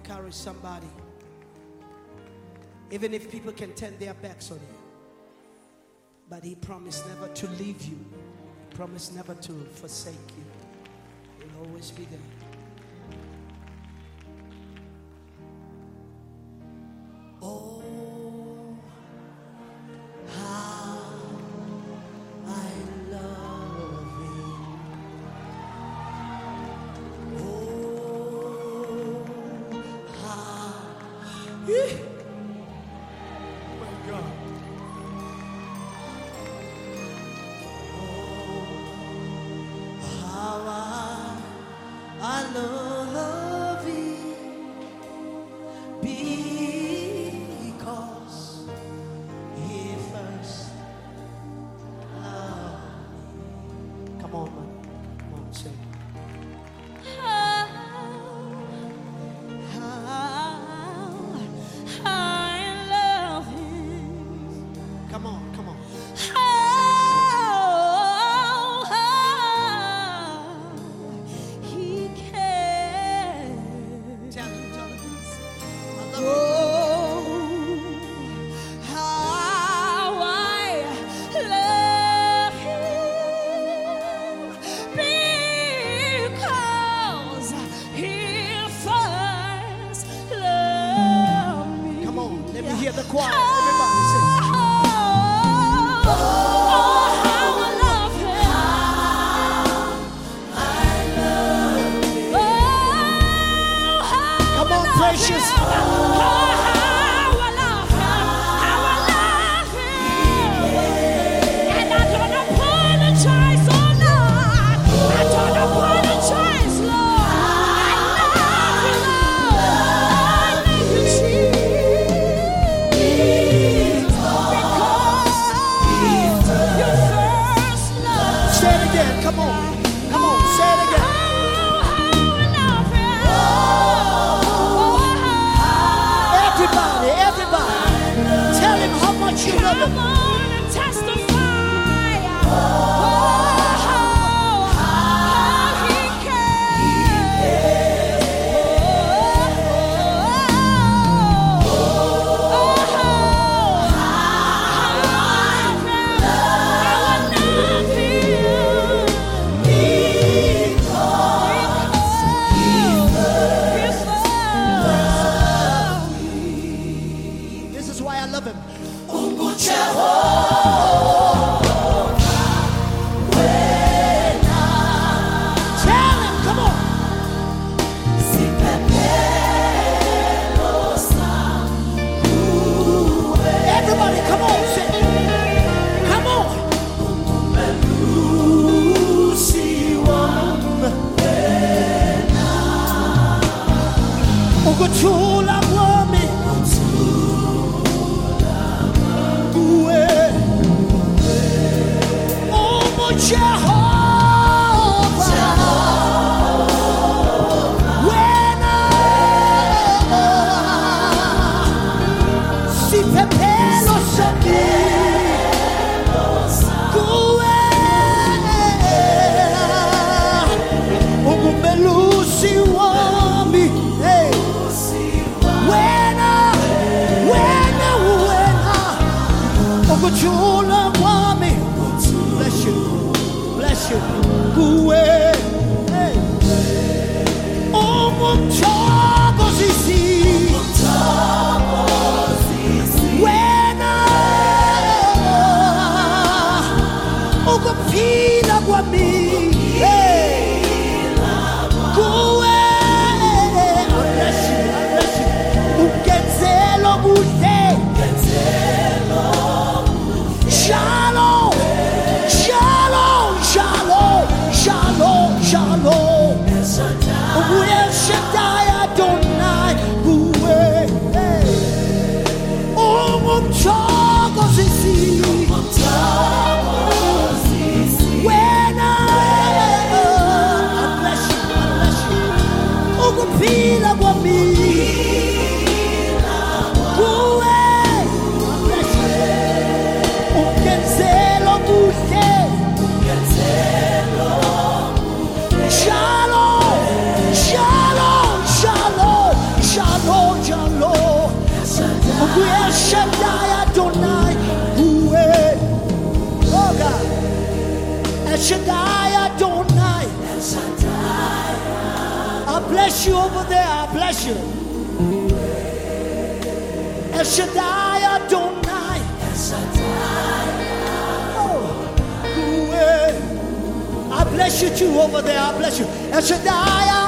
encourage somebody. Even if people can turn their backs on you, but He promised never to leave you. He promised never to forsake you. He'll always be there. Oh, how I love Him. Oh, how. My God. Oh, how I love Him, because He first loved me. Come on, man. Come on, sing. Come on, come on. He cares. Tell him, tell him. I love Oh, how I love Him, because He first loved me. you. Come on, let me hear the choir. Everybody sing. Precious. And I don't apologize, oh Lord. I don't apologize, Lord. I love you, Jesus. Because you first loved me. Say it again. Come on. Come on. Say it again. Everybody, everybody. Tell him how much you love him. Come on and testify. How He cares. This is why I love him. Tell him, come on. Everybody, come on, sing. Come on. Ukuthula kwami kuwe, Jehova, wena siphephelo sami kuwe, ungumelusi wami, hey. Wena, ukuthula kwami, bless you, kuwe, hey. Ungumthokozisi, wena, ukuphila kwami, hey. Kuwe, bless you, ugenzelo kuhle. Shalom, shalom, shalom, shalom, shalom. Uwe Shaddai Adonai, uwe. Ungumthokozisi, wena. I bless you. Ukuphila kwami, uwe. Ugenzelo kuhle. Shalom, shalom, shalom, shalom. El Shaddai Adonai. Oh God. El Shaddai Adonai. I bless you over there. I bless you. El Shaddai Adonai. Oh, I bless you too over there. I bless you. El Shaddai